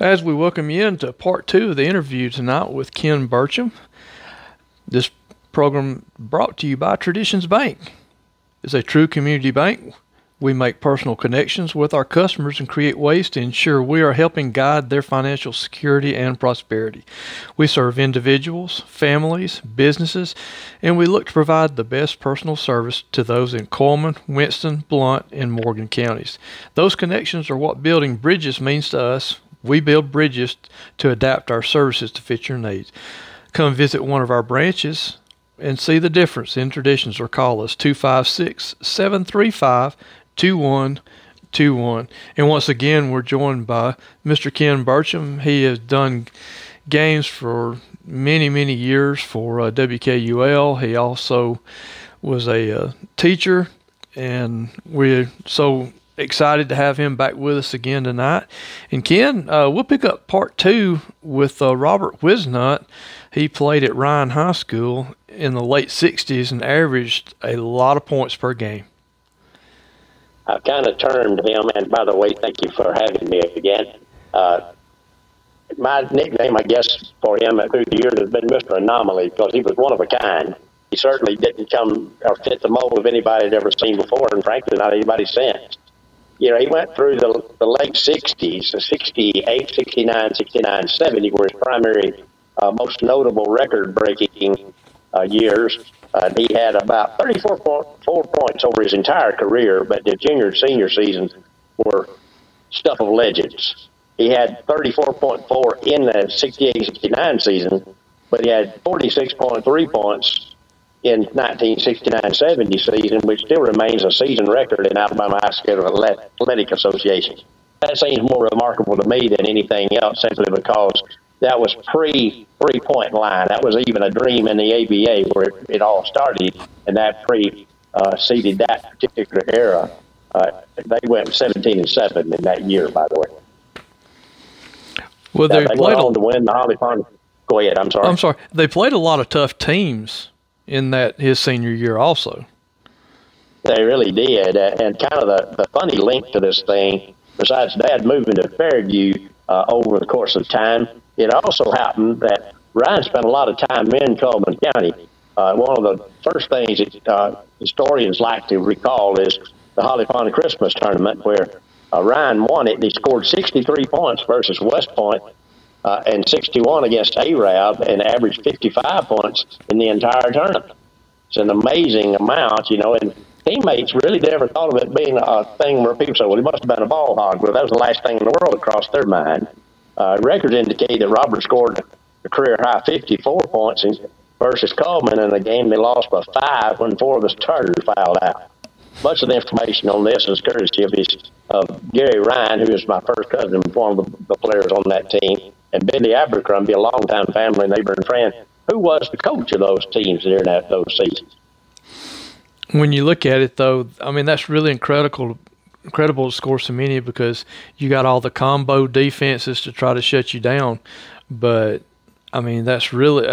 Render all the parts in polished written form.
As we welcome you into part two of the interview tonight with Ken Burcham. This program brought to you by Traditions Bank. It's a true community bank. We make personal connections with our customers and create ways to ensure we are helping guide their financial security and prosperity. We serve individuals, families, businesses, and we look to provide the best personal service to those in Coleman, Winston, Blount, and Morgan counties. Those connections are what building bridges means to us. We build bridges to adapt our services to fit your needs. Come visit one of our branches and see the difference in Traditions, or call us 256-735-2121. And once again, we're joined by Mr. Ken Burcham. He has done games for many, many years for WKUL. He also was a teacher, and we're so excited to have him back with us again tonight. And Ken, we'll pick up part two with Robert Wisnut. He played at Ryan High School in the late 60s and averaged a lot of points per game. I've kind of turned him, and by the way, thank you for having me again. My nickname, I guess, for him through the years has been Mr. Anomaly, because he was one of a kind. He certainly didn't come or fit the mold of anybody I'd ever seen before, and frankly, not anybody since. You know, he went through the late 60s, 68, 69, 69, 70 were his primary, most notable record-breaking years. He had about 34.4 points over his entire career, but the junior and senior seasons were stuff of legends. He had 34.4 in the 68-69 season, but he had 46.3 points in 1969-70 season, which still remains a season record in Alabama High School Athletic Association. That seems more remarkable to me than anything else, simply because that was pre-3-point line. That was even a dream in the ABA where it all started, and that preceded that particular era. They went 17-7 in that year, by the way. Well, they went on to win the Holly Pond. Go ahead, I'm sorry. They played a lot of tough teams in that his senior year also. They really did. And kind of the funny link to this thing, besides Dad moving to Fairview over the course of time, it also happened that Ryan spent a lot of time in Coleman County. One of the first things that historians like to recall is the Holly Pond Christmas tournament, where Ryan won it, and he scored 63 points versus West Point, and 61 against Arab, and averaged 55 points in the entire tournament. It's an amazing amount, you know, and teammates really never thought of it being a thing where people say, well, he must have been a ball hog. Well, that was the last thing in the world that crossed their mind. Records indicate that Robert scored a career-high 54 points versus Coleman in a game they lost by 5 when 4 of his starters fouled out. Much of the information on this is courtesy of Gary Ryan, who is my first cousin and one of the players on that team, and Billy Abercrombie, a longtime family neighbor and friend, who was the coach of those teams during those seasons. When you look at it, though, I mean, that's really incredible to score so many, because you got all the combo defenses to try to shut you down. But, I mean, that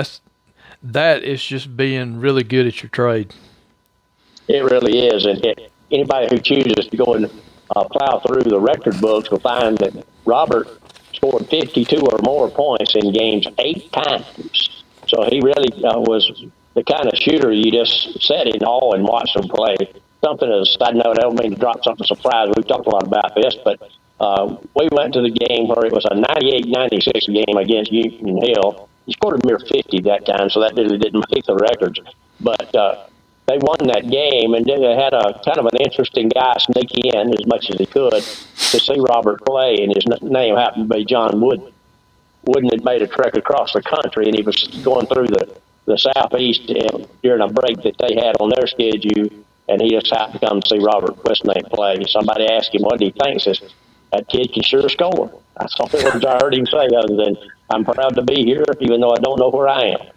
is just being really good at your trade. It really is. And anybody who chooses to go and plow through the record books will find that Robert scored 52 or more points in games 8 times. So he really was the kind of shooter you just sat in awe and watched him play. Something as a side note, I don't mean to drop something surprise. We've talked a lot about this, but we went to the game where it was a 98-96 game against Union Hill. He scored a mere 50 that time, so that really didn't make the records. But they won that game, and then they had a kind of an interesting guy sneak in as much as he could to see Robert play, and his name happened to be John Wooden. Wooden had made a trek across the country, and he was going through the southeast during a break that they had on their schedule, and he just happened to come see Robert Westnate play. Somebody asked him, what do you think? He says, that kid can sure score. That's all the words I heard him say, other than, I'm proud to be here, even though I don't know where I am.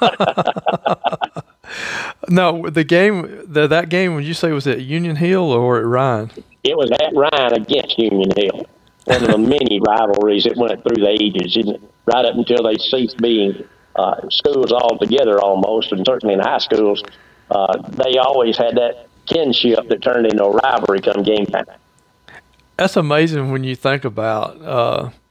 No, that game, would you say was at Union Hill or at Ryan? It was at Ryan against Union Hill. One of the many rivalries that went through the ages, right up until they ceased being schools altogether almost, and certainly in high schools, they always had that kinship that turned into a rivalry come game time. That's amazing when you think about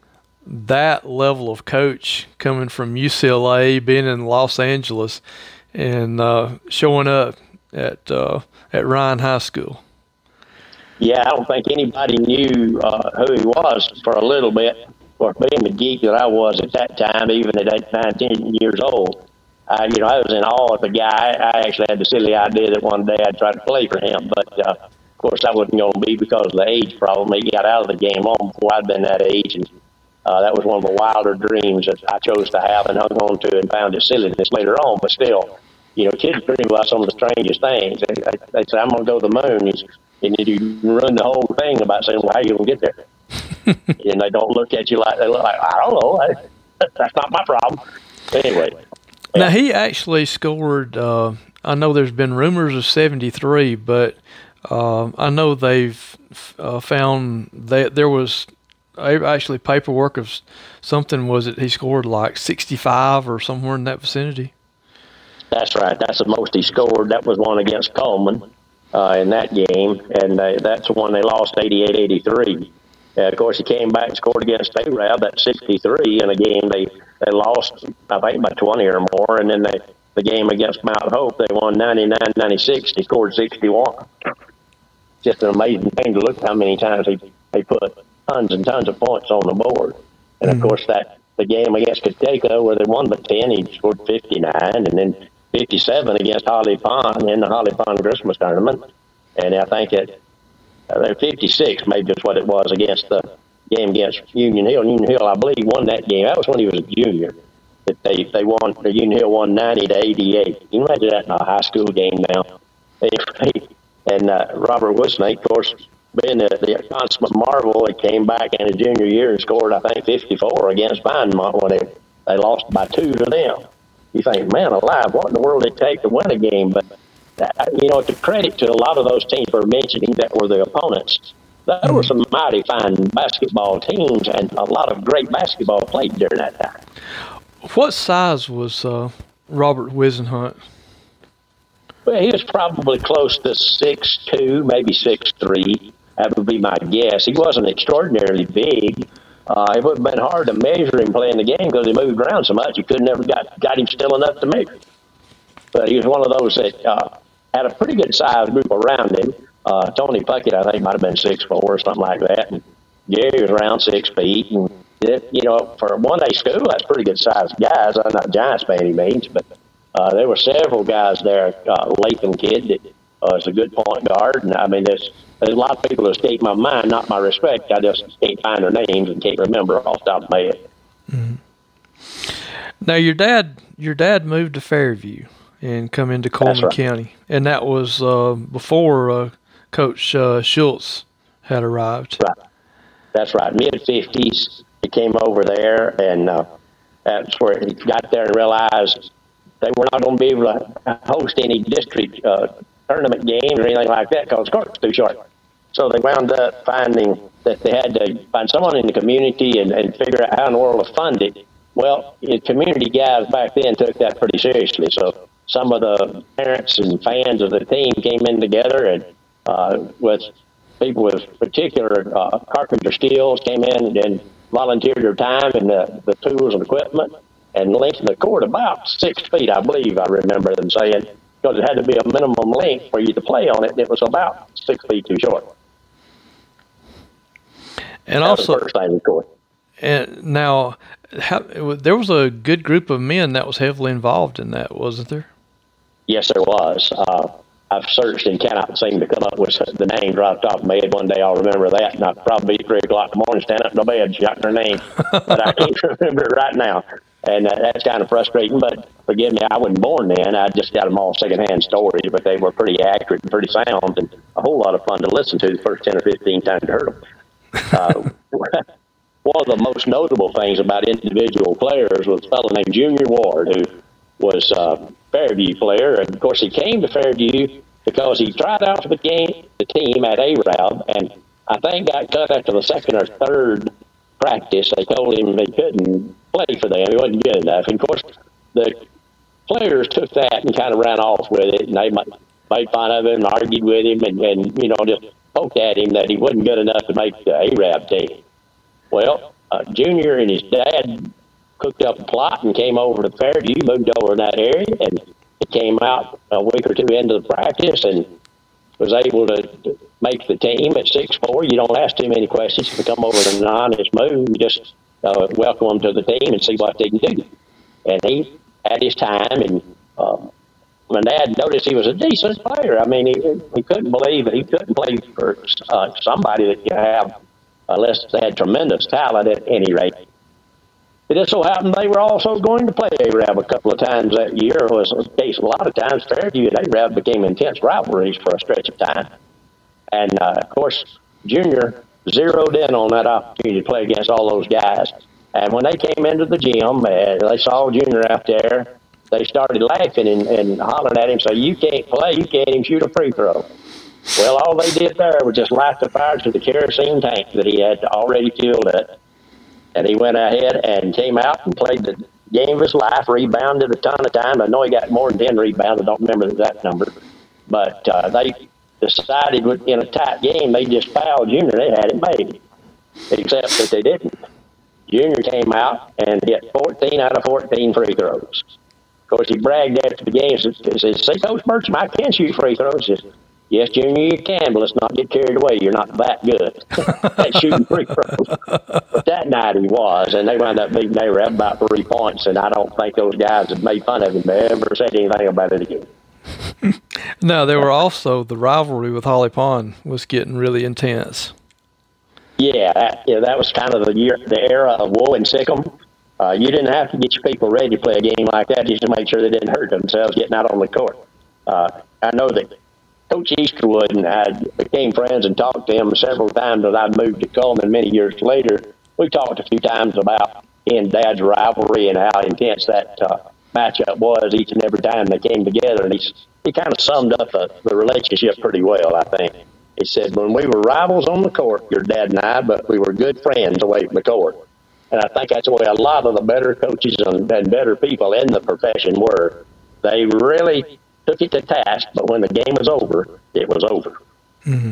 that level of coach coming from UCLA, being in Los Angeles, and showing up at Ryan High School? Yeah, I don't think anybody knew who he was for a little bit. For being the geek that I was at that time, even at 8, 9, 10 years old, I was in awe of the guy. I actually had the silly idea that one day I'd try to play for him, but of course that wasn't going to be because of the age problem. He got out of the game long before I'd been that age, and that was one of the wilder dreams that I chose to have and hung on to and found it silliness later on. But still, kids dream about some of the strangest things. They say, I'm going to go to the moon. And then you run the whole thing about saying, well, how are you going to get there? And they don't look at you like, they look like, I don't know. That's not my problem. But anyway. Yeah. Now, he actually scored, I know there's been rumors of 73, but I know they've found that there was actually paperwork of something, was it he scored like 65 or somewhere in that vicinity? That's right. That's the most he scored. That was one against Coleman in that game, and that's the one they lost 88-83. Of course, he came back and scored against Arab at 63 in a game they lost, I think, by 20 or more, and then the game against Mount Hope, they won 99-96. He scored 61. Just an amazing thing to look how many times he put tons and tons of points on the board. And, of course, the game against Kateca where they won by 10, he scored 59, and then 57 against Holly Pond in the Holly Pond Christmas tournament. And I think 56 maybe is what it was against the game against Union Hill. Union Hill, I believe, won that game. That was when he was a junior. That they won. The Union Hill won 90-88. Can you imagine that in a high school game now? And Robert Wisnake, of course, being the consummate marvel, he came back in his junior year and scored, I think, 54 against Vinemont when they lost by 2 to them. You think, man alive, what in the world did it take to win a game? But, to credit to a lot of those teams we're mentioning that were the opponents, there were some mighty fine basketball teams and a lot of great basketball played during that time. What size was Robert Whisenhunt? Well, he was probably close to 6'2", maybe 6'3". That would be my guess. He wasn't extraordinarily big. It would have been hard to measure him playing the game because he moved around so much. You could never got him still enough to measure. But he was one of those that had a pretty good sized group around him. Tony Puckett, I think, might have been 6'4" or something like that. And Gary was around 6 feet. And, for a one-day school, that's pretty good sized guys. I'm not giants by any means, but there were several guys there. Latham kid that was a good point guard. And, I mean, there's a lot of people that escape my mind, not my respect. I just can't find their names and can't remember off the top of my head. Mm-hmm. Now, your dad moved to Fairview and come into Coleman County, and that was before Coach Schultz had arrived. Right. That's right. Mid-50s, he came over there, and that's where he got there and realized they were not going to be able to host any district tournament games or anything like that because the court was too short. So they wound up finding that they had to find someone in the community and figure out how in the world to fund it. Well, the community guys back then took that pretty seriously. So some of the parents and fans of the team came in together and with people with particular carpenter skills came in and volunteered their time and the tools and equipment and lengthened the court about 6 feet, I believe I remember them saying, because it had to be a minimum length for you to play on it, and it was about 6 feet too short. And that also, was the first thing we court. And now, there was a good group of men that was heavily involved in that, wasn't there? Yes, there was. I've searched and cannot seem to come up with the names right off the top of my head. One day I'll remember that, and I'll probably be 3 o'clock in the morning, stand up in the bed, shouting their name. But I can't remember it right now. And that's kind of frustrating, but forgive me, I wasn't born then. I just got them all secondhand stories, but they were pretty accurate and pretty sound and a whole lot of fun to listen to the first 10 or 15 times I heard them. One of the most notable things about individual players was a fellow named Junior Ward, who was a Fairview player. And, of course, he came to Fairview because he tried out for the team at Arab, and I think got cut after the second or third practice. They told him they couldn't play for them. He wasn't good enough. And, of course, the players took that and kind of ran off with it, and they made fun of him and argued with him and just poked at him that he wasn't good enough to make the Arab team. Well, Junior and his dad cooked up a plot and came over to Fairview, moved over in that area, and he came out a week or two into the practice and was able to make the team at 6'4". You don't ask too many questions to come over to an honest move. You just welcome them to the team and see what they can do. And he had his time, and my dad noticed he was a decent player. I mean, he couldn't believe that he couldn't play for somebody that you have unless they had tremendous talent at any rate. It just so happened they were also going to play Arab a couple of times that year. It was the case a lot of times. Fairview and Arab became intense rivalries for a stretch of time. And, of course, Junior zeroed in on that opportunity to play against all those guys. And when they came into the gym, they saw Junior out there. They started laughing and hollering at him, saying, "You can't play. You can't even shoot a free throw." Well, all they did there was just light the fire to the kerosene tank that he had already fueled it. And he went ahead and came out and played the game of his life, rebounded a ton of time. I know he got more than 10 rebounds. I don't remember the exact number. But they decided in a tight game they just fouled Junior. They had it made, except that they didn't. Junior came out and hit 14 out of 14 free throws. Of course, he bragged after the game. He said, "See, Coach Burcham, I can shoot free throws." He said, "Yes, Junior, you can, but let's not get carried away. You're not that good at shooting free throws." But that night he was, and they wound up beating Arab about 3 points, and I don't think those guys that made fun of him ever said anything about it again. No, there were also the rivalry with Holly Pond was getting really intense. Yeah, that was kind of the era of woe and sick 'em. You didn't have to get your people ready to play a game like that just to make sure they didn't hurt themselves getting out on the court. I know that Coach Easterwood and I became friends and talked to him several times as I moved to Coleman many years later. We talked a few times about he and Dad's rivalry and how intense that matchup was each and every time they came together. And he kind of summed up the relationship pretty well, I think. He said, "When we were rivals on the court, your dad and I, but we were good friends away from the court." And I think that's the way a lot of the better coaches and better people in the profession were. They really took it to task, but when the game was over, it was over. Mm-hmm.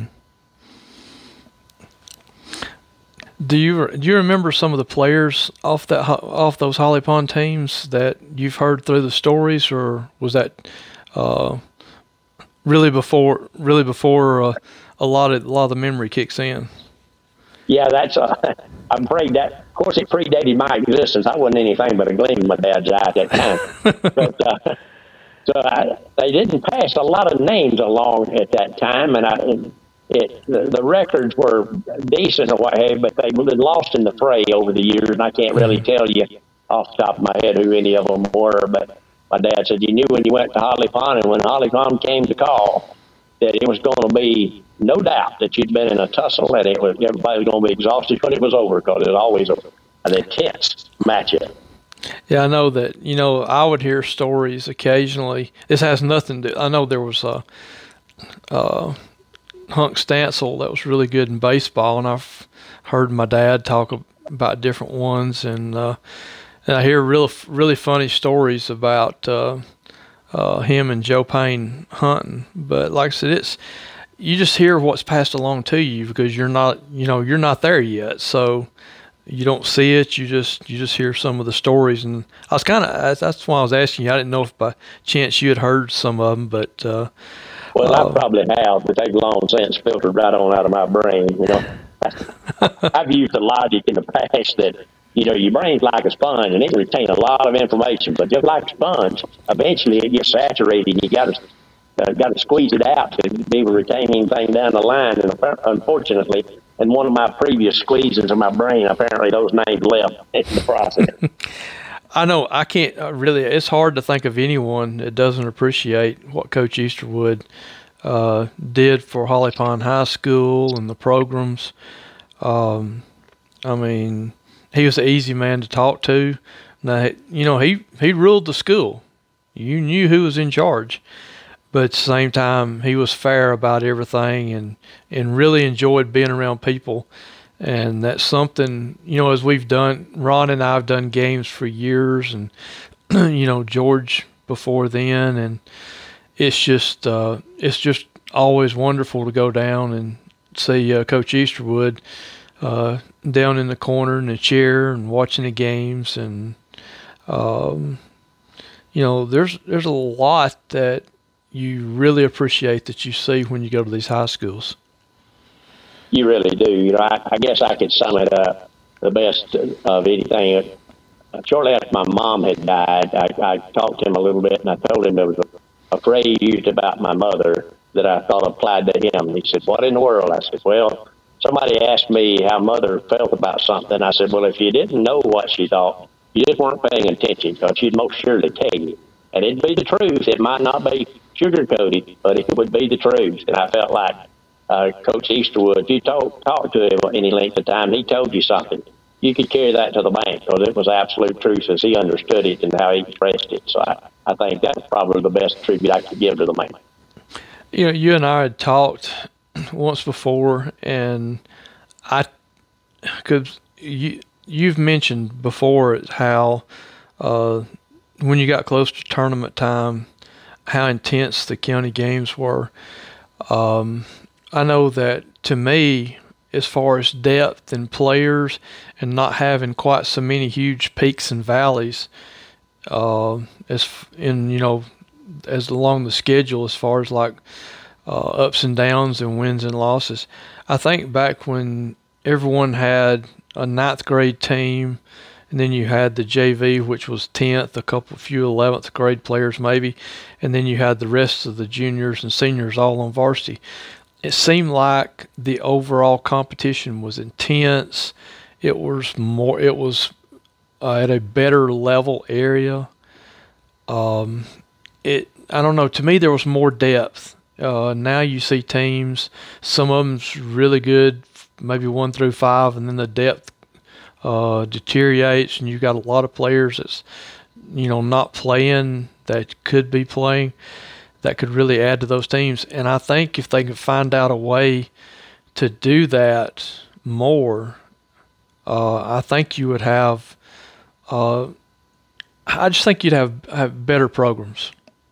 Do you remember some of the players off those Holly Pond teams that you've heard through the stories, or was that really before a lot of the memory kicks in? Yeah, that's. I'm afraid that. Of course, it predated my existence. I wasn't anything but a gleam in my dad's eye at that time. But they didn't pass a lot of names along at that time, and the records were decent or what have you, but they were lost in the fray over the years, and I can't really tell you off the top of my head who any of them were. But my dad said you knew when you went to Holly Pond, and when Holly Pond came to call, that it was going to be no doubt that you'd been in a tussle, and everybody was going to be exhausted when it was over, because it was always an intense matchup. Yeah, I know that. I would hear stories occasionally. This has nothing to. I know there was Hunk Stansel that was really good in baseball, and I've heard my dad talk about different ones, and I hear really funny stories about him and Joe Payne hunting. But like I said, you just hear what's passed along to you because you're not there yet, so you don't see it. You just hear some of the stories, and that's why I was asking you. I didn't know if by chance you had heard some of them, but well, I probably have, but they've long since filtered right on out of my brain. I've used the logic in the past that your brain's like a sponge, and it can retain a lot of information, but just like a sponge, eventually it gets saturated, and you got to squeeze it out to be able to retain anything down the line. And unfortunately, in one of my previous squeezes of my brain, apparently those names left in the process. I know I can't really. It's hard to think of anyone that doesn't appreciate what Coach Easterwood did for Holly Pond High School and the programs. I mean, he was an easy man to talk to. Now, he ruled the school. You knew who was in charge. But at the same time, he was fair about everything and really enjoyed being around people. And that's something, as we've done, Ron and I have done games for years, and, George before then. And it's just always wonderful to go down and see Coach Easterwood. down in the corner in the chair and watching the games, and there's a lot that you really appreciate that you see when you go to these high schools. You really do. I guess I could sum it up the best of anything. Shortly after my mom had died, I talked to him a little bit, and I told him there was a phrase used about my mother that I thought applied to him. He said, "What in the world?" I said, "Well, somebody asked me how Mother felt about something." I said, "Well, if you didn't know what she thought, you just weren't paying attention, because she'd most surely tell you. And it'd be the truth. It might not be sugar-coated, but it would be the truth." And I felt like Coach Easterwood, if you talk to him any length of time, he told you something, you could carry that to the bank, because it was absolute truth as he understood it and how he expressed it. So I think that's probably the best tribute I could give to the man. You and I had talked once before, and you've mentioned before how when you got close to tournament time, how intense the county games were. I know that to me, as far as depth and players and not having quite so many huge peaks and valleys, as along the schedule, as far as like ups and downs and wins and losses. I think back when everyone had a ninth grade team, and then you had the JV, which was 10th, a few 11th grade players maybe, and then you had the rest of the juniors and seniors all on varsity. It seemed like the overall competition was intense. It was at a better level area. I don't know. To me, there was more depth. Now you see teams, some of them's really good, maybe 1 through 5, and then the depth deteriorates, and you've got a lot of players that's not playing that could be playing, that could really add to those teams. And I think if they could find out a way to do that more, I think you would have. I just think you'd have better programs.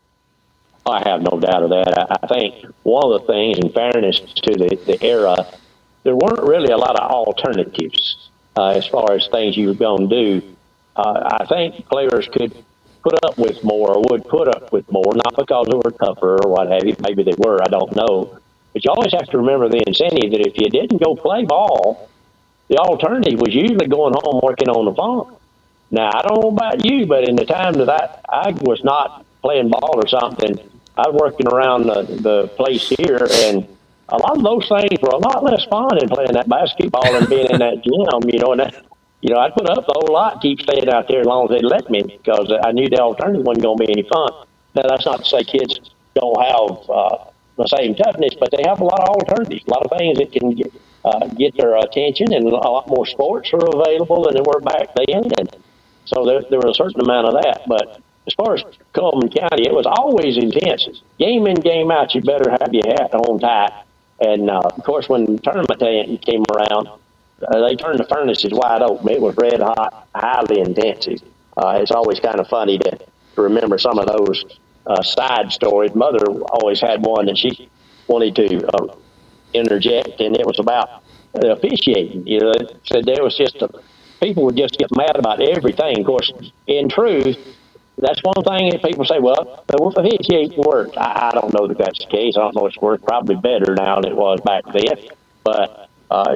I have no doubt of that. I think one of the things, in fairness to the era, there weren't really a lot of alternatives as far as things you were going to do. I think players could put up with more, or would put up with more, not because they were tougher or what have you. Maybe they were, I don't know. But you always have to remember the incentive that if you didn't go play ball, the alternative was usually going home working on the farm. Now, I don't know about you, but in the time that I was not playing ball or something, I was working around the place here, and a lot of those things were a lot less fun than playing that basketball and being in that gym, and I'd put up the whole lot, keep staying out there as long as they'd let me, because I knew the alternative wasn't going to be any fun. Now, that's not to say kids don't have the same toughness, but they have a lot of alternatives, a lot of things that can get their attention, and a lot more sports are available than they were back then. And so there was a certain amount of that. But as far as Coleman County, it was always intense. Game in, game out, you better have your hat on tight. And, of course, when the tournament came around, they turned the furnaces wide open. It was red hot, highly intensive. It's always kind of funny to remember some of those side stories. Mother always had one that she wanted to interject, and it was about officiating. It said there was just people would just get mad about everything. Of course, in truth, that's one thing that people say, well, the officiating worked. I don't know that that's the case. I don't know if it's worked probably better now than it was back then. But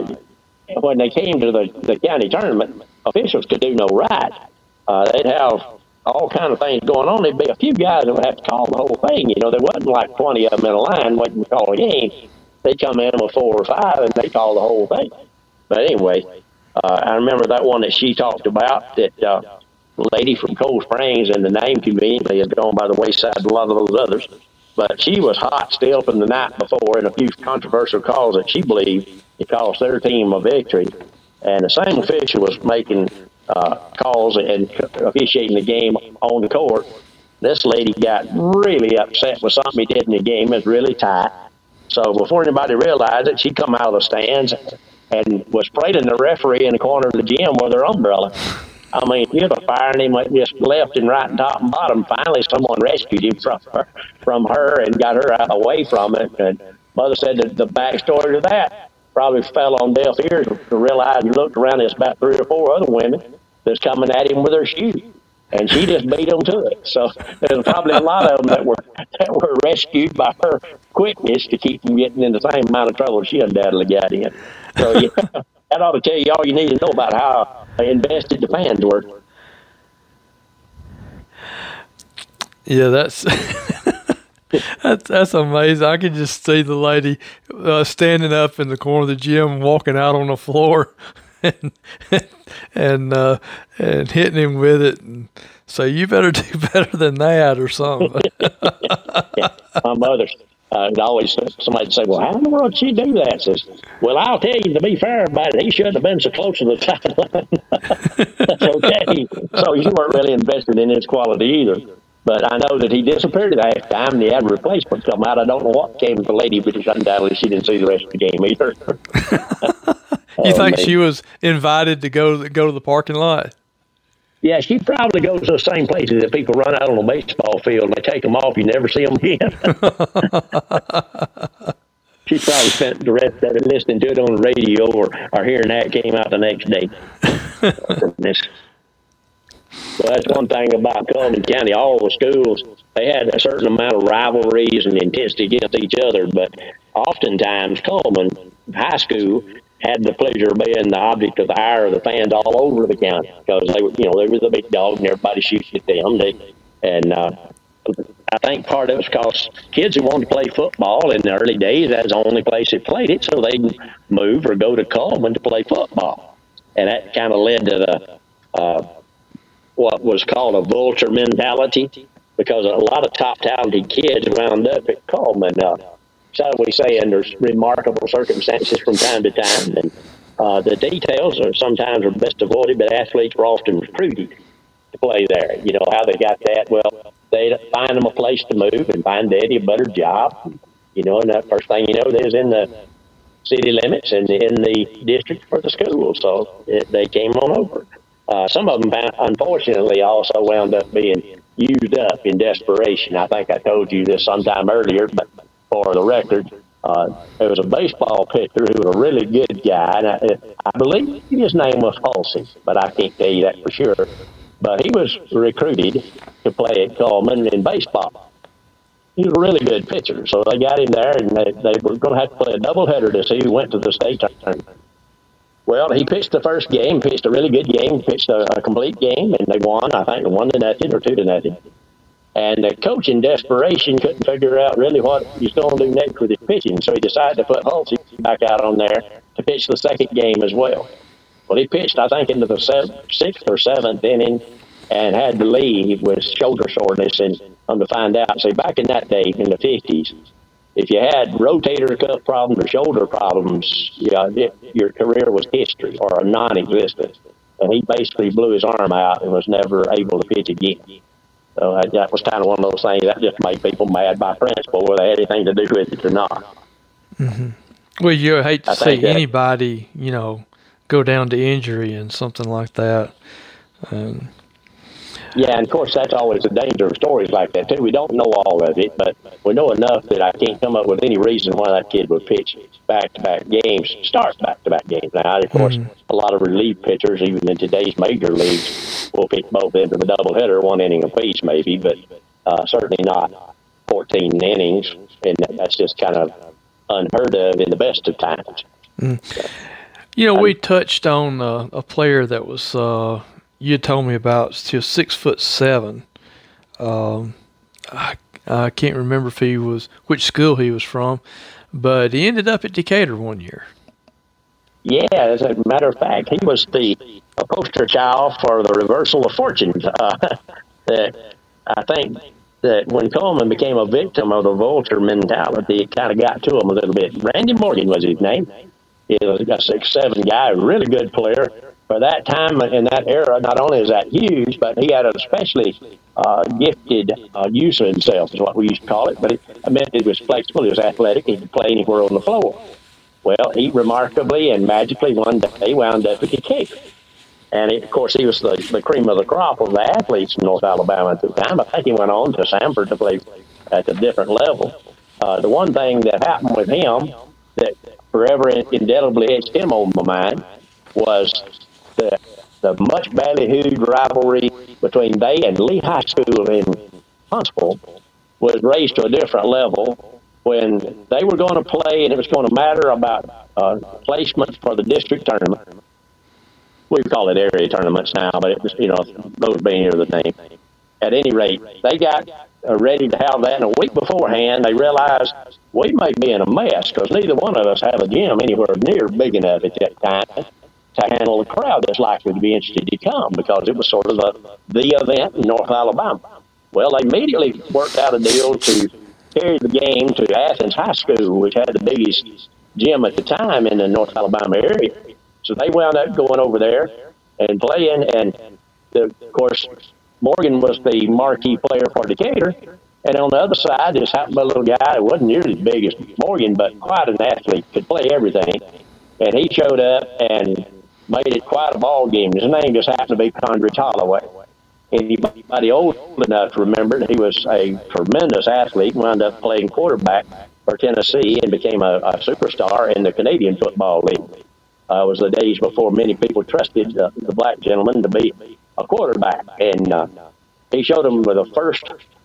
when they came to the county tournament, officials could do no right. They'd have all kind of things going on. There'd be a few guys that would have to call the whole thing. There wasn't like 20 of them in a line waiting to call a game. They'd come in with 4 or 5, and they'd call the whole thing. But anyway, I remember that one that she talked about, that lady from Cold Springs, and the name conveniently has gone by the wayside of a lot of those others. But she was hot still from the night before, and a few controversial calls that she believed it cost their team a victory. And the same official was making calls and officiating the game on the court. This lady got really upset with something he did in the game. It was really tight. So before anybody realized it, she come out of the stands and was parading the referee in the corner of the gym with her umbrella. I mean, he was firing him just left and right and top and bottom. Finally, someone rescued him from her and got her out away from it. And Mother said that the backstory to that, probably fell on deaf ears to realize he looked around, there's about 3 or 4 other women that's coming at him with their shoe. And she just beat them to it. So there's probably a lot of them that were rescued by her quickness to keep from getting in the same amount of trouble she undoubtedly got in. So yeah, that ought to tell you all you need to know about how invested the fans were. Yeah, that's that's amazing. I can just see the lady standing up in the corner of the gym, walking out on the floor, and hitting him with it, and say, "You better do better than that," or something. Yeah. My mother always somebody would say, "Well, how in the world did she do that?" Says, "Well, I'll tell you, to be fair about it, he shouldn't have been so close to the sideline." That's okay. So you weren't really invested in his quality either. But I know that he disappeared at halftime, and he had a replacement come out. I don't know what came to the lady, but undoubtedly she didn't see the rest of the game either. You think she was invited to go to the parking lot? Yeah, she probably goes to the same places that people run out on a baseball field, and they take them off. You never see them again. She probably spent the rest of it listening to it on the radio or hearing that came out the next day. Well, that's one thing about Cullman County. All the schools, they had a certain amount of rivalries and intensity against each other, but oftentimes Cullman High School had the pleasure of being the object of the ire of the fans all over the county because they were the big dog and everybody shoots at them. I think part of it's because kids who wanted to play football in the early days, that's the only place that played it, so they'd move or go to Cullman to play football. And that kind of led to the what was called a vulture mentality, because a lot of top talented kids wound up at Cullman. So we say under remarkable circumstances from time to time. And the details are sometimes best avoided, but athletes were often recruited to play there. You know how they got that? Well, they find them a place to move and find Daddy a better job. You know, and that first thing you know, there's in the city limits and in the district for the school. So they came on over. Some of them, unfortunately, also wound up being used up in desperation. I think I told you this sometime earlier, but for the record, there was a baseball pitcher who was a really good guy, and I believe his name was Halsey, but I can't tell you that for sure. But he was recruited to play at Cullman in baseball. He was a really good pitcher, so they got him there, and they were going to have to play a doubleheader to see who went to the state tournament. Well, he pitched the first game, pitched a really good game, pitched a complete game, and they won. I think 1-0 or 2-0. And the coach, in desperation, couldn't figure out really what he's going to do next with his pitching, so he decided to put Halsey back out on there to pitch the second game as well. Well, he pitched, I think, into the 6th or 7th inning and had to leave with shoulder soreness. And come to find out, see, back in that day, in the 50s, if you had rotator cuff problems or shoulder problems, your career was history or a non-existent. And he basically blew his arm out and was never able to pitch again. So that was kind of one of those things that just made people mad by principle, whether they had anything to do with it or not. Mm-hmm. Well, you hate to see anybody, go down to injury and something like that. Yeah, and of course, that's always the danger of stories like that, too. We don't know all of it, but we know enough that I can't come up with any reason why that kid would pitch back-to-back games, start back-to-back games. Now, of course, a lot of relief pitchers, even in today's major leagues, will pitch both ends of the doubleheader, 1 inning apiece maybe, but certainly not 14 innings, and that's just kind of unheard of in the best of times. We touched on a player that was you told me about. He was 6'7". I can't remember which school he was from, but he ended up at Decatur one year. Yeah, as a matter of fact, he was the poster child for the reversal of fortunes. I think that when Coleman became a victim of the vulture mentality, it kind of got to him a little bit. Randy Morgan was his name. He was a 6'7" guy, a really good player. For that time in that era, not only is that huge, but he had an especially gifted use of himself, is what we used to call it. But it meant he was flexible, he was athletic, he could play anywhere on the floor. Well, he remarkably and magically one day wound up at Decatur. And of course, he was the cream of the crop of the athletes in North Alabama at the time. I think he went on to Sanford to play at a different level. The one thing that happened with him that forever indelibly etched him on my mind was the much ballyhooed rivalry between they and Lee High School in Huntsville was raised to a different level when they were going to play and it was going to matter about placement for the district tournament. We call it area tournaments now, but it was, those being the name. At any rate, they got ready to have that, and a week beforehand, they realized we may be in a mess because neither one of us have a gym anywhere near big enough at that time to handle the crowd that's likely to be interested to come because it was sort of the event in North Alabama. Well, they immediately worked out a deal to carry the game to Athens High School, which had the biggest gym at the time in the North Alabama area. So they wound up going over there and playing, and of course, Morgan was the marquee player for Decatur. And on the other side, this happened to be a little guy who wasn't nearly as big as Morgan, but quite an athlete, could play everything. And he showed up and made it quite a ball game. His name just happened to be Condrich Holloway. Anybody old enough to remember it, he was a tremendous athlete, wound up playing quarterback for Tennessee and became a superstar in the Canadian Football League. It was the days before many people trusted the black gentleman to be a quarterback. And he showed them the first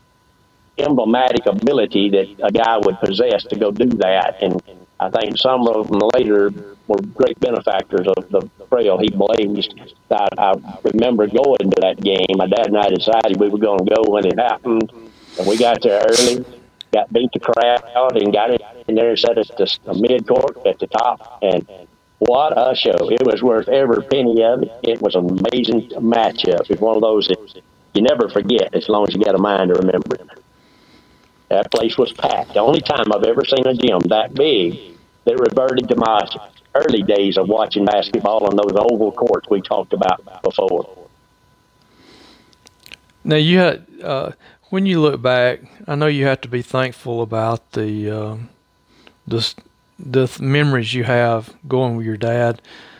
emblematic ability that a guy would possess to go do that. And I think some of them later were great benefactors of the trail he blazed. I remember going to that game. My dad and I decided we were going to go when it happened. And we got there early, got beat the crowd, and got in there and sat at the mid-court at the top. And what a show. It was worth every penny of it. It was an amazing matchup. It's one of those that you never forget as long as you got a mind to remember it. That place was packed. The only time I've ever seen a gym that big that reverted to my early days of watching basketball on those oval courts we talked about before. Now, you had, when you look back, I know you have to be thankful about the memories you have going with your dad.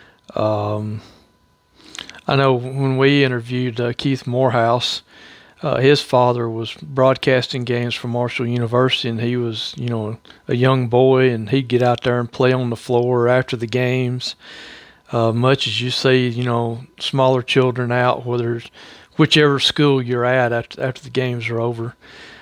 I know when we interviewed Keith Morehouse, his father was broadcasting games for Marshall University, and he was, a young boy, and he'd get out there and play on the floor after the games. Much as you see, smaller children out, whichever school you're at after the games are over.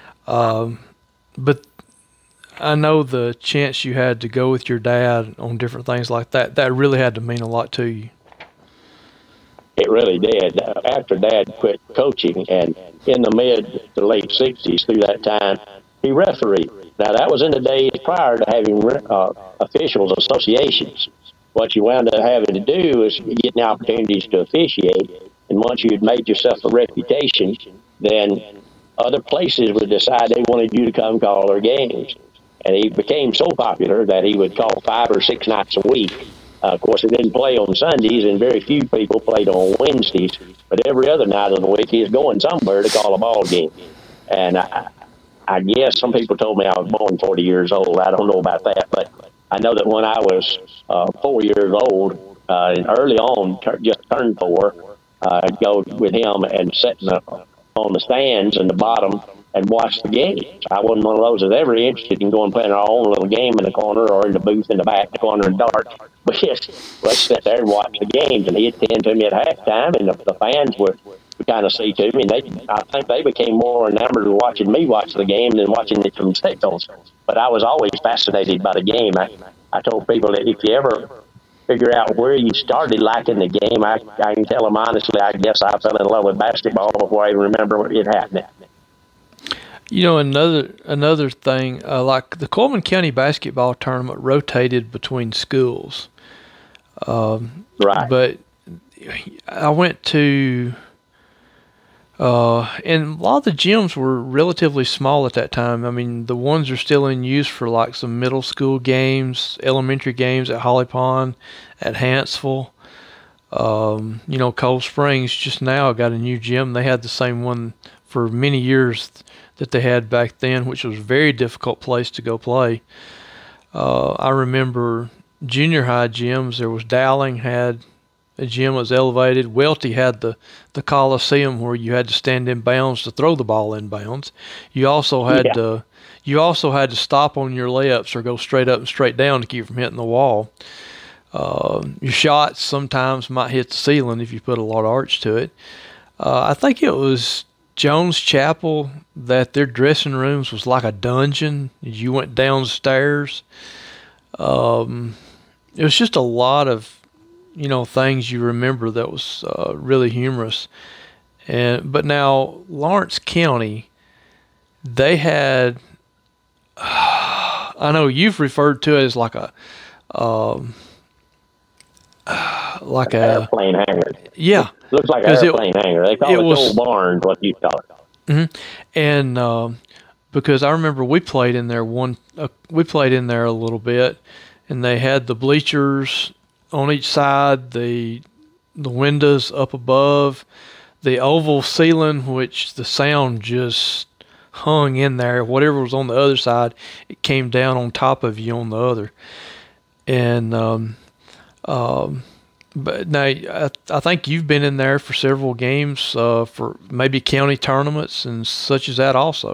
But I know the chance you had to go with your dad on different things like that, that really had to mean a lot to you. It really did. After Dad quit coaching, and in the mid to late 60s, through that time, he refereed. Now, that was in the days prior to having officials associations. What you wound up having to do is getting opportunities to officiate, and once you had made yourself a reputation, then other places would decide they wanted you to come call their games. And he became so popular that he would call 5 or 6 nights a week. Of course, he didn't play on Sundays, and very few people played on Wednesdays. But every other night of the week, he was going somewhere to call a ball game. And I guess some people told me I was born 40 years old. I don't know about that, but I know that when I was 4 years old, and early on, just turned 4, I'd go with him and sit on the stands in the bottom and watch the games. I wasn't one of those that ever interested in going playing our own little game in the corner or in the booth in the back, the corner and dark. But yes, let's sit there and watch the games. And he'd tend to me at halftime, and the fans would kind of see to me. I think they became more enamored with watching me watch the game than watching it themselves. But I was always fascinated by the game. I told people that if you ever figure out where you started liking the game, I can tell them honestly, I guess I fell in love with basketball before I even remember it happening. Another thing, like the Coleman County basketball tournament rotated between schools. Right. But I went to, and a lot of the gyms were relatively small at that time. I mean, the ones are still in use for like some middle school games, elementary games at Holly Pond, at Hanceville. Cold Springs just now got a new gym. They had the same one for many years that they had back then, which was a very difficult place to go play. I remember junior high gyms. There was Dowling had The gym was elevated. Welty had the Coliseum where you had to stand in bounds to throw the ball in bounds. You also had to stop on your layups or go straight up and straight down to keep from hitting the wall. Your shots sometimes might hit the ceiling if you put a lot of arch to it. I think it was Jones Chapel that their dressing rooms was like a dungeon. You went downstairs. It was just a lot of things you remember that was really humorous. But now Lawrence County, they had, I know you've referred to it as like a airplane hangar. Yeah, looks like an airplane hangar. They call it old barn, what you call it. Mm-hmm. And because I remember we played in there a little bit, and they had the bleachers on each side, the windows up above, the oval ceiling, which the sound just hung in there. Whatever was on the other side, it came down on top of you on the other. And but now I think you've been in there for several games for maybe county tournaments and such as that also.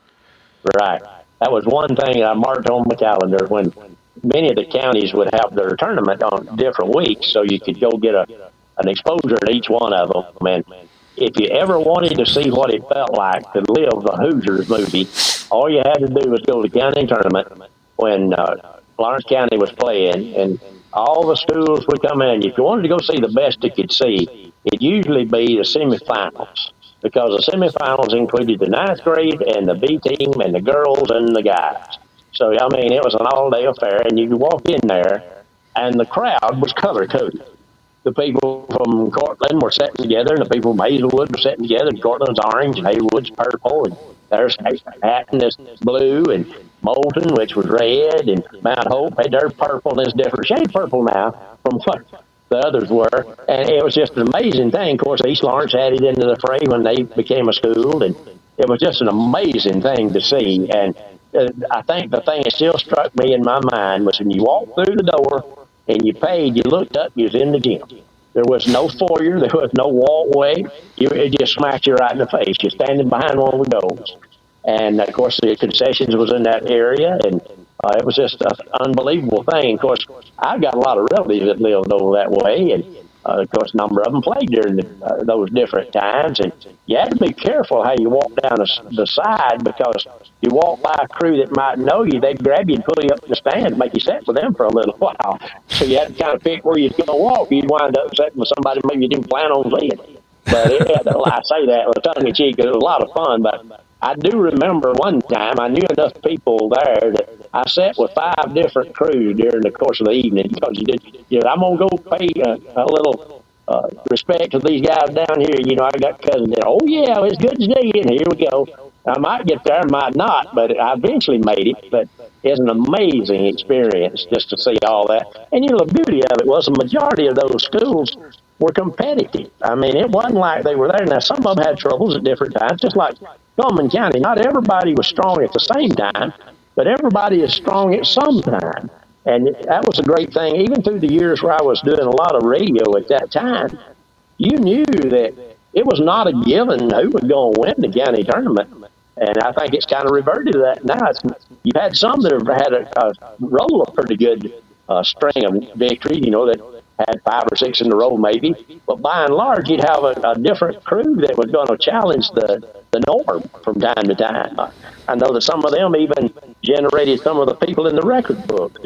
Right. That was one thing I marked on my calendar when many of the counties would have their tournament on different weeks, so you could go get an exposure at each one of them. And if you ever wanted to see what it felt like to live the Hoosiers movie, all you had to do was go to the county tournament when Lawrence County was playing, and all the schools would come in. If you wanted to go see the best you could see, it'd usually be the semifinals, because the semifinals included the 9th grade and the B team and the girls and the guys. So, I mean, it was an all-day affair, and you could walk in there, and the crowd was color-coded. The people from Cortland were sitting together, and the people from Hazelwood were sitting together, and Cortland's orange, and Hazelwood's purple, and there's Hatton is blue, and Moulton, which was red, and Mount Hope had their purple, and it's different shade purple now from what the others were. And it was just an amazing thing. Of course, East Lawrence added into the fray when they became a school, and it was just an amazing thing to see. And I think the thing that still struck me in my mind was when you walked through the door and you paid, you looked up, you was in the gym. There was no foyer, there was no walkway. It just smacked you right in the face. You're standing behind one of the doors. And, of course, the concessions was in that area, and it was just an unbelievable thing. Of course, I've got a lot of relatives that lived over that way, and, of course, a number of them played during those different times. And you had to be careful how you walk down the side, because you walk by a crew that might know you, they'd grab you and pull you up in the stand and make you sit with them for a little while. So you had to kind of pick where you're going to walk. You'd wind up sitting with somebody maybe you didn't plan on seeing. But I say that with tongue-in-cheek, it was a lot of fun, but I do remember one time I knew enough people there that I sat with 5 different crews during the course of the evening, because I'm going to go pay a little respect to these guys down here. I got cousins there. Oh, yeah, it's good to see you, and here we go. I might get there, might not, but I eventually made it. But it's an amazing experience just to see all that. And, the beauty of it was the majority of those schools were competitive. I mean, it wasn't like they were there. Now, some of them had troubles at different times, just like Cullman County. Not everybody was strong at the same time, but everybody is strong at some time. And that was a great thing. Even through the years where I was doing a lot of radio at that time, you knew that it was not a given who was going to win the county tournament. And I think it's kind of reverted to that now. You've had some that have had a roll of pretty good string of victories, that had 5 or 6 in a row maybe. But by and large, you'd have a different crew that was going to challenge the norm from time to time. I know that some of them even generated some of the people in the record book.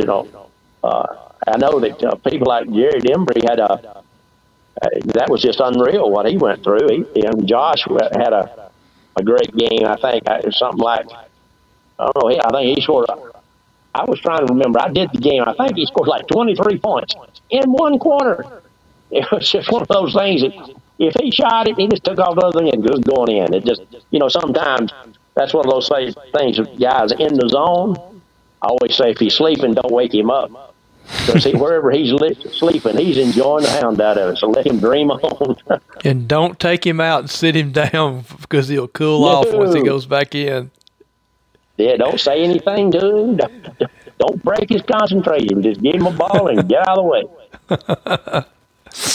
I know that people like Jared Embry had that was just unreal what he went through. Josh had a great game. I think something like, I don't know, I think he scored. I was trying to remember. I did the game. I think he scored like 23 points in one quarter. It was just one of those things that if he shot it, he just took off the other thing and it was going in. It just, sometimes that's one of those things with guys in the zone. I always say if he's sleeping, don't wake him up. Because wherever he's sleeping, he's enjoying the hound out of it. So let him dream on. And don't take him out and sit him down, because he'll cool off once he goes back in. Yeah, don't say anything to him. Don't break his concentration. Just give him a ball and get out of the way.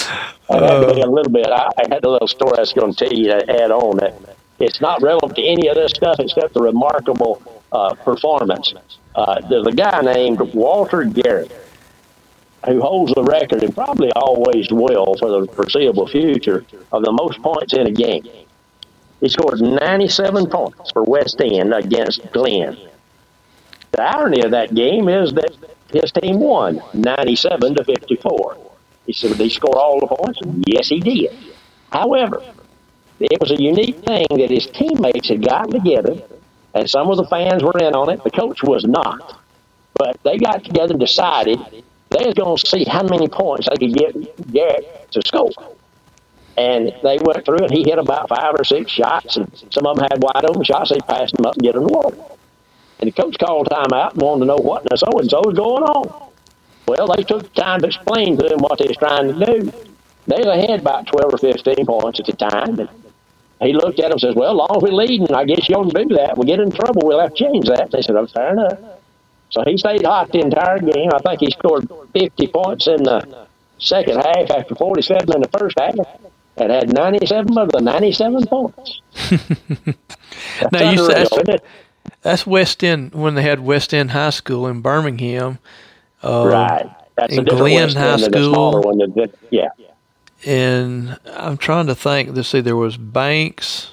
had to be a little bit. I had a little story I was going to tell you to add on that. It's not relevant to any of this stuff except the remarkable performance. There's a guy named Walter Garrett who holds the record and probably always will for the foreseeable future of the most points in a game. He scored 97 points for West End against Glenn. The irony of that game is that his team won 97-54. He said, did he score all the points? Yes, he did. However, it was a unique thing that his teammates had gotten together, and some of the fans were in on it. The coach was not. But they got together and decided they was going to see how many points they could get Garrett to score. And they went through, and he hit about 5 or 6 shots, and some of them had wide open shots. They passed them up and get them to work. And the coach called timeout and wanted to know what the so-and-so was going on. Well, they took time to explain to him what they was trying to do. They was ahead about 12 or 15 points at the time. And he looked at them and says, well, as long as we're leading, I guess you ought to do that. We'll get in trouble. We'll have to change that. They said, oh, fair enough. So he stayed hot the entire game. I think he scored 50 points in the second half after 47 in the first half, and had 97 of the 97 points. Now, you said that's West End, when they had West End High School in Birmingham. Right. That's and Glenn High School. Yeah. And I'm trying to think. Let's see, there was Banks.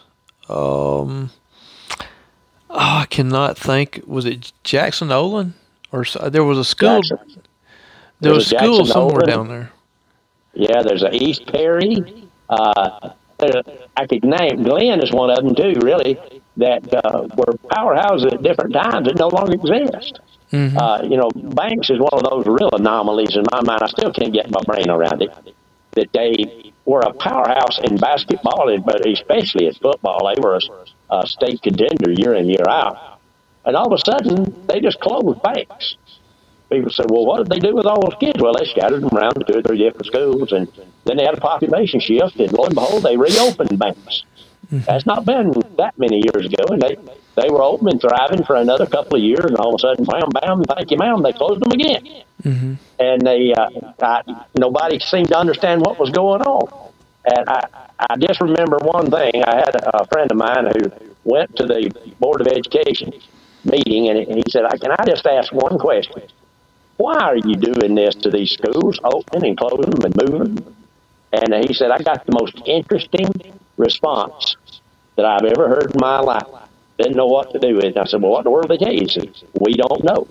I cannot think. Was it Jackson Olin? Or there was a school. Jackson. There was a school Jackson somewhere Olin. down there. Yeah, there's a East Perry. I could name Glenn is one of them too. Really, that were powerhouses at different times that no longer exist. Mm-hmm. Banks is one of those real anomalies in my mind. I still can't get my brain around it. That they were a powerhouse in basketball, but especially in football. They were a state contender year in, year out. And all of a sudden, they just closed Banks. People said, well, what did they do with all those kids? Well, they scattered them around to 2 or 3 different schools, and then they had a population shift, and lo and behold, they reopened Banks. That's not been that many years ago, and they were open and thriving for another couple of years, and all of a sudden, bam, thank you, ma'am, they closed them again. Mm-hmm. And nobody seemed to understand what was going on. And I just remember one thing. I had a friend of mine who went to the Board of Education meeting, and he said, can I just ask one question? Why are you doing this to these schools, opening and closing them and moving them? And he said, I got the most interesting response that I've ever heard in my life. Didn't know what to do with it. I said, well, what in the world did they tell you? He said, we don't know.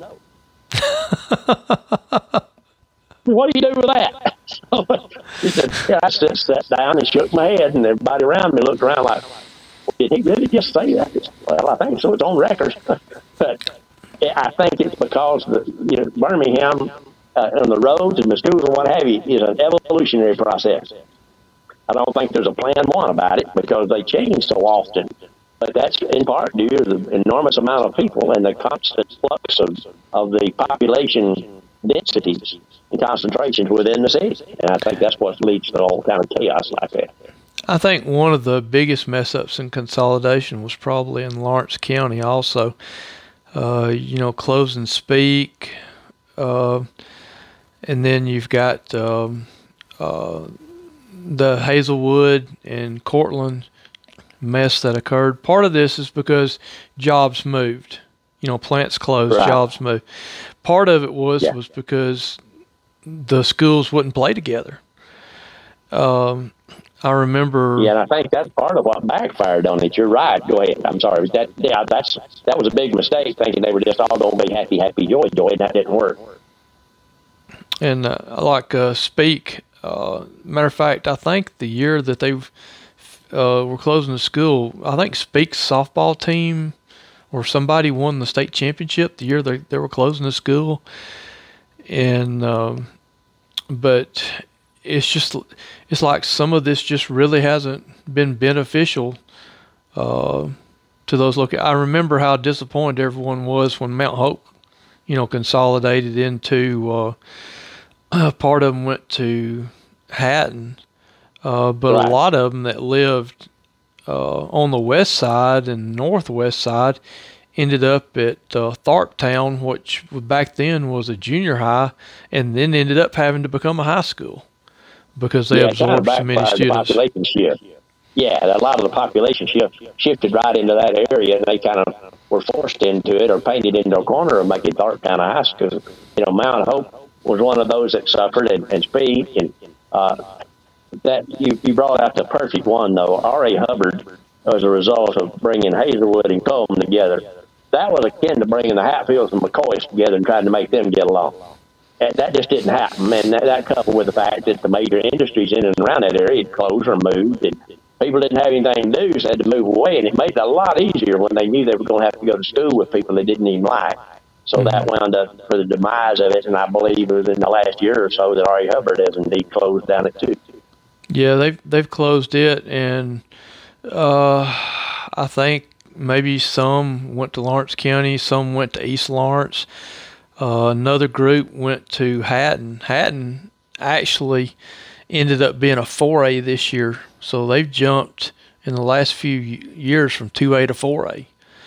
What do you do with that? So he said, I just sat down and shook my head, and everybody around me looked around like, did he really just say that? Well, I think so. It's on record. But I think it's because Birmingham on the roads and the schools and what have you is an evolutionary process. I don't think there's a plan one about it because they change so often. But that's in part due to the enormous amount of people and the constant flux of the population densities and concentrations within the city. And I think that's what leads to all kind of chaos like that. I think one of the biggest mess-ups in consolidation was probably in Lawrence County also. Closing Speak, and then you've got the Hazelwood and Cortland mess that occurred. Part of this is because jobs moved. Plants closed, right. Jobs moved. Part of it was because the schools wouldn't play together. I remember. Yeah, and I think that's part of what backfired on it. You're right. Go ahead. I'm sorry. That was a big mistake, thinking they were just all going to be happy, joy, and that didn't work. And Speak, matter of fact, I think the year that they were closing the school, I think Speak's softball team or somebody won the state championship the year they were closing the school. And but it's like some of this just really hasn't been beneficial to those locations. I remember how disappointed everyone was when Mount Hope, consolidated into part of them went to Hatton, but right. A lot of them that lived on the west side and northwest side ended up at Tharptown, which back then was a junior high, and then ended up having to become a high school. because they absorbed so many students. Population shift. Yeah, a lot of the population shifted right into that area, and they kind of were forced into it or painted into a corner of Macon County High School. Mount Hope was one of those that suffered, and Speed, and that you brought out the perfect one, though. R.A. Hubbard, as a result of bringing Hazelwood and Coleman together, that was akin to bringing the Hatfields and McCoys together and trying to make them get along. And that just didn't happen. And that coupled with the fact that the major industries in and around that area had closed or moved, and people didn't have anything to do, so they had to move away. And it made it a lot easier when they knew they were going to have to go to school with people they didn't even like. So that wound up for the demise of it, and I believe it was in the last year or so that R.A. Hubbard has indeed closed down it too. Yeah, they've closed it, and I think maybe some went to Lawrence County, some went to East Lawrence. Another group went to Hatton. Hatton actually ended up being a 4A this year, so they've jumped in the last few years from 2A to 4A.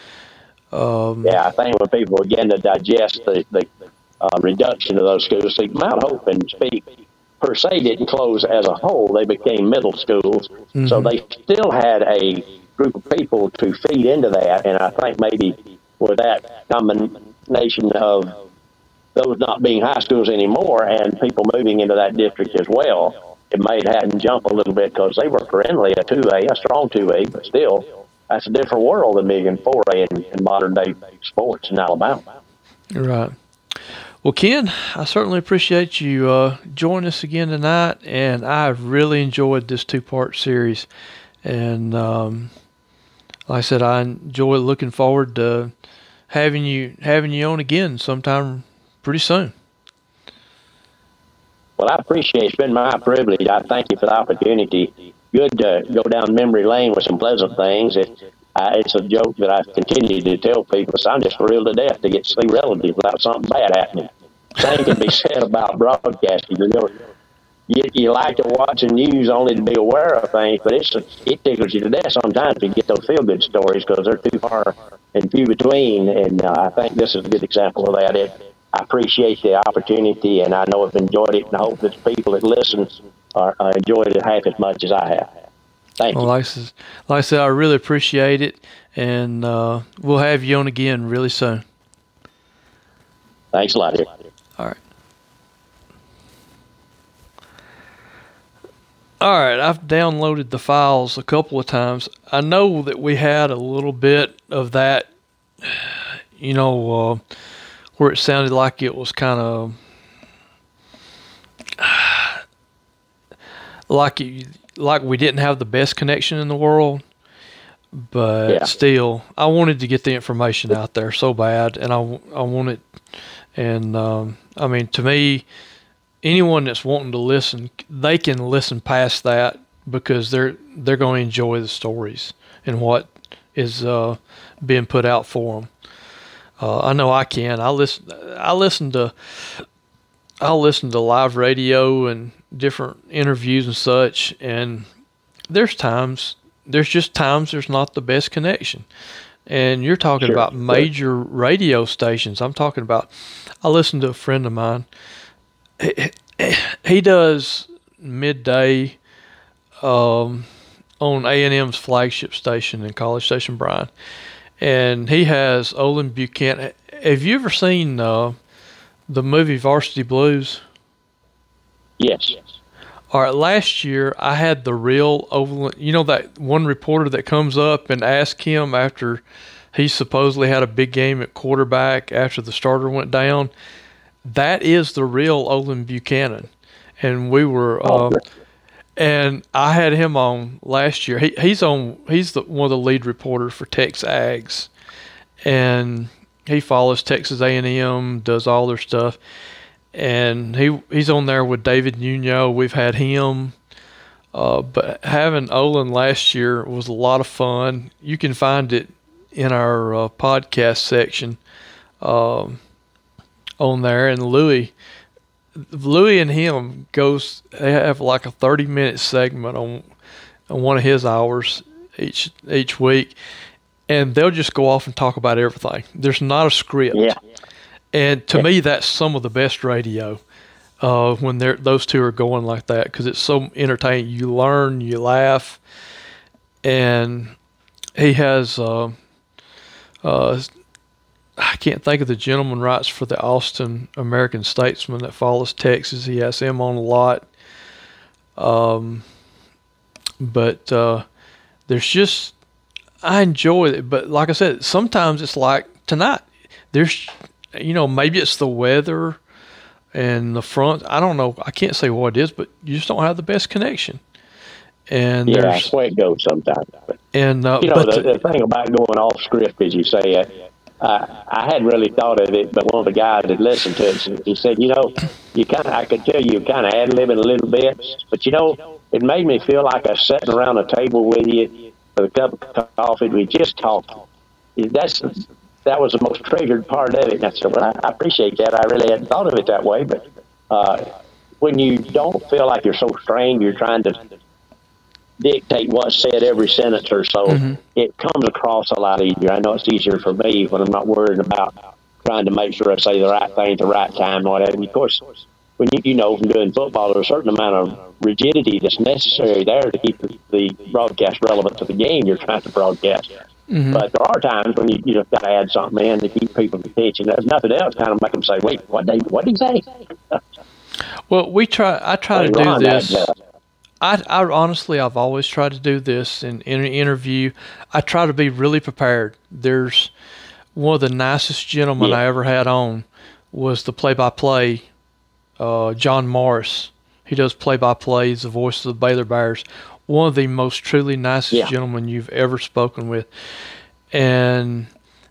I think when people begin to digest the reduction of those schools, see, Mount Hope and Speak per se didn't close as a whole. They became middle schools, so they still had a group of people to feed into that, and I think maybe with that combination of those not being high schools anymore and people moving into that district as well, it made Hatton jump a little bit because they were perennially a 2A, a strong 2A, but still, that's a different world than being 4A in modern-day sports in Alabama. Right. Well, Ken, I certainly appreciate you joining us again tonight, and I've really enjoyed this two-part series. And like I said, I enjoy looking forward to having you on again sometime pretty soon. Well, I appreciate it. It's been my privilege. I thank you for the opportunity. Good to go down memory lane with some pleasant things. It's a joke that I continue to tell people. So I'm just thrilled to death to get to see relatives without something bad happening. Same can be said about broadcasting. You like to watch the news only to be aware of things, but it tickles you to death sometimes to get those feel-good stories because they're too far and few between. And I think this is a good example of that. I appreciate the opportunity, and I know I've enjoyed it, and I hope that the people that listen enjoyed it half as much as I have. Thank you. Like I said, I really appreciate it, and we'll have you on again really soon. Thanks a lot. All right. All right, I've downloaded the files a couple of times. I know that we had a little bit of that, where it sounded like it was kind of like we didn't have the best connection in the world. But still, I wanted to get the information out there so bad, and I want it. And to me, anyone that's wanting to listen, they can listen past that because they're going to enjoy the stories and what is being put out for them. I know I can. I listen to live radio and different interviews and such, and there's just times there's not the best connection. And you're talking about major radio stations. I'm talking about, I listen to a friend of mine. He does midday on A&M's flagship station in College Station, Bryan. And he has Olin Buchanan. Have you ever seen the movie Varsity Blues? Yes. All right, last year I had the real Olin, that one reporter that comes up and asks him after he supposedly had a big game at quarterback after the starter went down. That is the real Olin Buchanan. And we were, and I had him on last year. He's one of the lead reporters for Tex Ags, and he follows Texas A&M, does all their stuff. And he's on there with David Nuno. We've had him. But having Olin last year was a lot of fun. You can find it in our podcast section on there. And Louis and him they have like a 30-minute segment on one of his hours each week. And they'll just go off and talk about everything. There's not a script. Yeah. And to me, that's some of the best radio. when those two are going like that, because it's so entertaining. You learn, you laugh, and he has I can't think of the gentleman writes for the Austin American Statesman that follows Texas. He has him on a lot. But there's just, I enjoy it. But like I said, sometimes it's like tonight. There's, maybe it's the weather and the front. I don't know. I can't say what it is, but you just don't have the best connection. And yeah, that's the way it goes sometimes. And the thing about going off script, as you say, I hadn't really thought of it, but one of the guys that listened to it, he said, I could tell you kind of ad-libbing a little bit, but it made me feel like I was sitting around a table with you with a cup of coffee. We just talked. That was the most treasured part of it. And I said, well, I appreciate that. I really hadn't thought of it that way, but when you don't feel like you're so strained, you're trying to dictate what's said every sentence or so, it comes across a lot easier. I know it's easier for me when I'm not worried about trying to make sure I say the right thing at the right time, whatever. Of course, when from doing football, there's a certain amount of rigidity that's necessary there to keep the broadcast relevant to the game you're trying to broadcast. But there are times when you just got to add something in to keep people's attention. There's nothing else kind of make them say, wait, what did he say? Well, I try to do this. I honestly, I've always tried to do this in an interview. I try to be really prepared. There's one of the nicest gentlemen I ever had on was the play-by-play, John Morris. He does play-by-play. He's the voice of the Baylor Bears. One of the most truly nicest gentlemen you've ever spoken with. And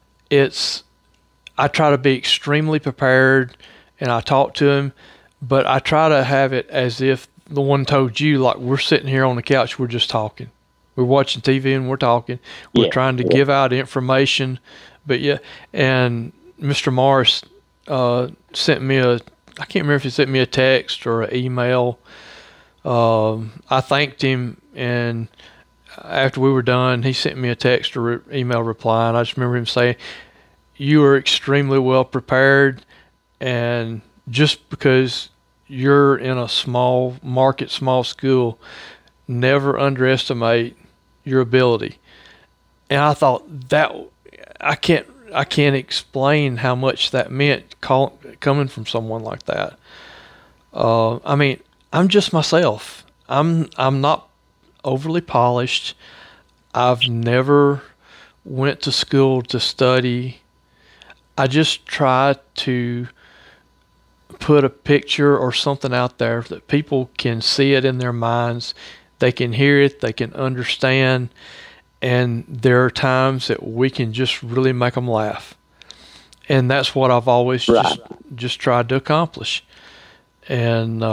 I try to be extremely prepared, and I talk to him, but I try to have it as if the one told you, like we're sitting here on the couch, we're just talking. We're watching TV and we're talking. We're trying to give out information. But and Mr. Morris sent me I can't remember if he sent me a text or an email. I thanked him, and after we were done, he sent me a text or email reply, and I just remember him saying, you are extremely well prepared, and just because you're in a small market, small school, never underestimate your ability. And I thought that I can't explain how much that meant coming from someone like that. I mean, I'm just myself. I'm not overly polished. I've never went to school to study. I just try to put a picture or something out there that people can see it in their minds. They can hear it. They can understand. And there are times that we can just really make them laugh. And that's what I've always just tried to accomplish. And,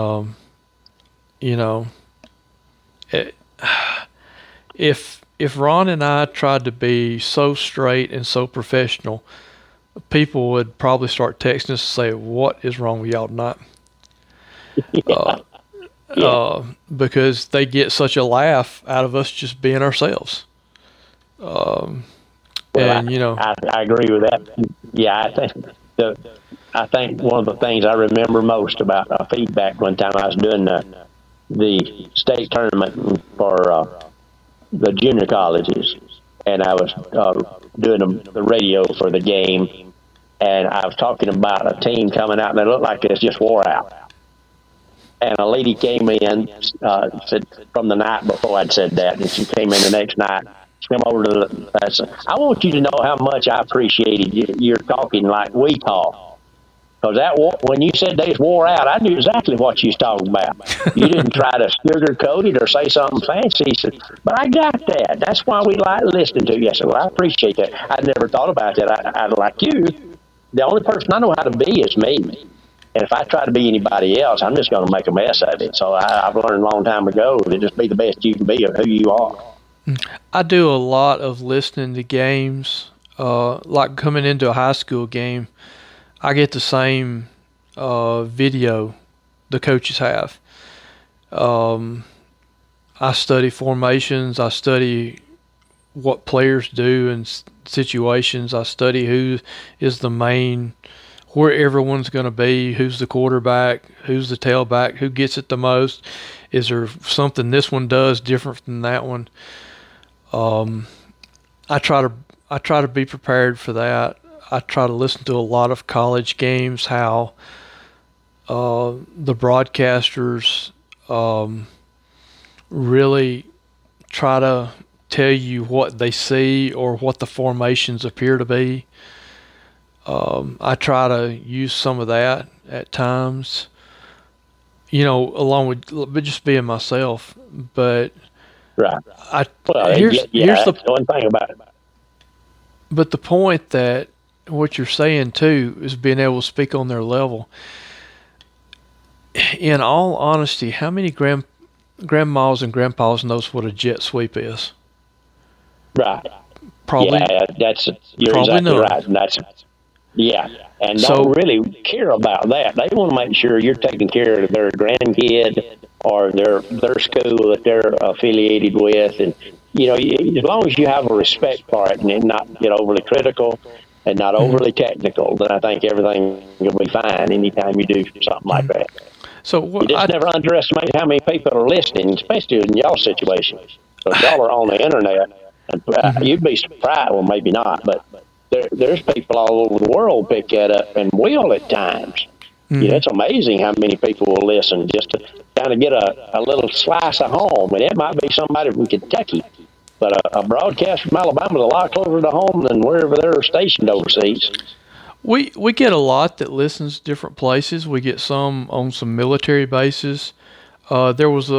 if Ron and I tried to be so straight and so professional, people would probably start texting us and say, what is wrong with y'all tonight? Because they get such a laugh out of us just being ourselves. I agree with that. Yeah, I think one of the things I remember most about feedback one time I was doing the state tournament for the junior colleges, and I was doing the radio for the game, and I was talking about a team coming out, and it looked like it's just wore out. And a lady came in, said from the night before I'd said that, and she came in the next night. She came over to I said, I want you to know how much I appreciated you're talking like we talk. Because when you said they was wore out, I knew exactly what you was talking about. You didn't try to sugarcoat it or say something fancy. He said, but I got that. That's why we like listening to you. I said, well, I appreciate that. I'd never thought about that. I'd like you. The only person I know how to be is me. And if I try to be anybody else, I'm just going to make a mess of it. So I've learned a long time ago to just be the best you can be of who you are. I do a lot of listening to games, like coming into a high school game. I get the same video the coaches have. I study formations. I study what players do in situations. I study who is the main where everyone's going to be, who's the quarterback, who's the tailback, who gets it the most. Is there something this one does different than that one? I try to be prepared for that. I try to listen to a lot of college games, how the broadcasters really try to tell you what they see or what the formations appear to be. I try to use some of that at times, along with just being myself. But right. Here's the one thing about it. But the point that what you're saying too is being able to speak on their level. In all honesty, how many grandmas and grandpas knows what a jet sweep is? Right. Probably. Yeah, you're probably exactly none. right. And don't really care about that. They want to make sure you're taking care of their grandkid or their school that they're affiliated with, and as long as you have a respect for it and not get overly critical and not overly technical, then I think everything will be fine anytime you do something like that. So you just never underestimate how many people are listening, especially in y'all's situation. So y'all are on the internet, and you'd be surprised. Well, maybe not, but there's people all over the world pick that up and will at times. It's amazing how many people will listen just to kind of get a little slice of home. And it might be somebody from Kentucky, but a broadcast from Alabama is a lot closer to home than wherever they're stationed overseas. We get a lot that listens different places. We get some on some military bases. There was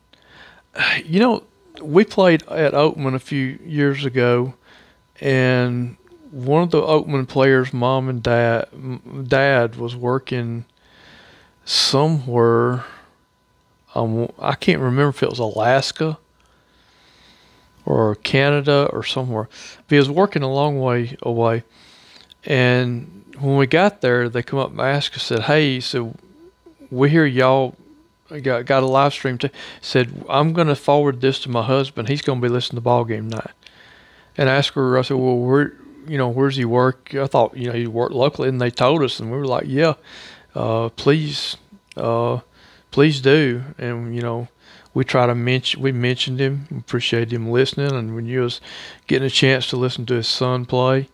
we played at Oatman a few years ago, and one of the Oatman players' mom and dad was working somewhere. I can't remember if it was Alaska or Canada or somewhere. But he was working a long way away. And when we got there, they come up and asked us, said, "Hey, so we hear y'all got a live stream too." Said, "I'm going to forward this to my husband. He's going to be listening to ball game night." And I asked her, I said, "Well, where's he work?" I thought, he worked locally, and they told us, and we were like, "Yeah, please do." And we mentioned him, appreciated him listening, and when you was getting a chance to listen to his son play.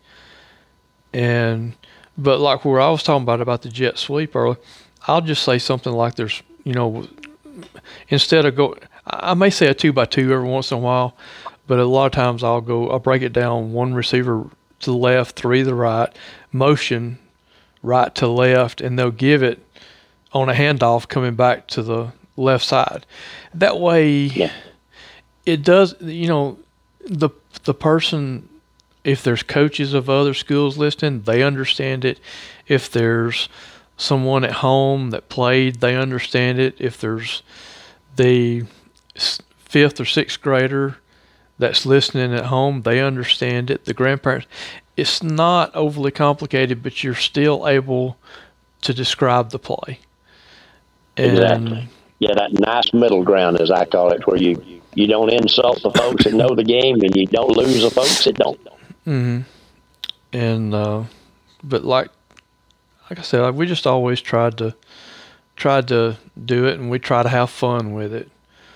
But like where I was talking about the jet sweep earlier, I'll just say something like there's, instead of I may say a 2x2 every once in a while, but a lot of times I'll break it down, one receiver to the left, three to the right, motion right to left, and they'll give it on a handoff coming back to the left side. That way, it does, the person, if there's coaches of other schools listening, they understand it. If there's someone at home that played, they understand it. If there's the 5th or 6th grader that's listening at home, they understand it. The grandparents, it's not overly complicated, but you're still able to describe the play. Exactly. Yeah, that nice middle ground, as I call it, where you don't insult the folks that know the game, and you don't lose the folks that don't. Mm-hmm. And but like I said, we just always tried to do it, and we try to have fun with it.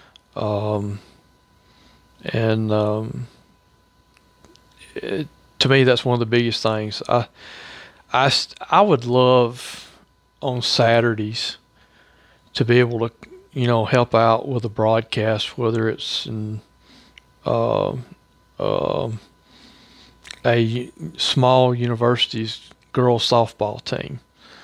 To me, that's one of the biggest things. I would love on Saturdays to be able to, help out with a broadcast, whether it's in a small university's girls softball team,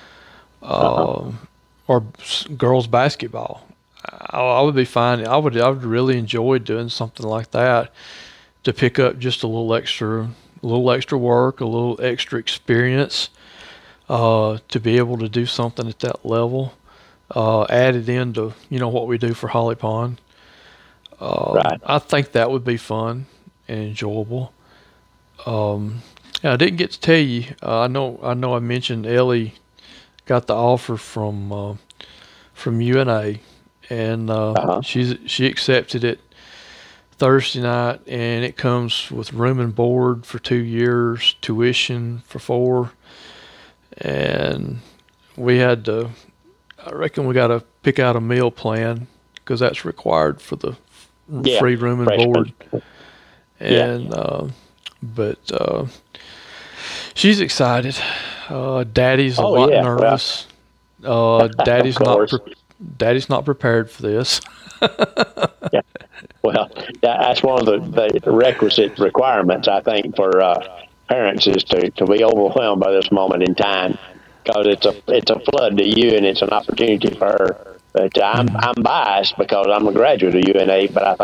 or girls basketball. I would be fine. I would really enjoy doing something like that to pick up just a little extra work, a little extra experience, to be able to do something at that level, added into what we do for Holly Pond. Right. I think that would be fun and enjoyable. And I didn't get to tell you. I know. I mentioned Ellie got the offer from UNA, and she accepted it Thursday night, and it comes with room and board for 2 years, tuition for 4. and we had to. I reckon we got to pick out a meal plan because that's required for the free room and board. And but she's excited. Daddy's a lot nervous. Daddy's not prepared for this. Yeah. Well, that's one of the requisite requirements, I think, for parents is to be overwhelmed by this moment in time, because it's a flood to you and it's an opportunity for her. But I'm biased because I'm a graduate of UNA, but I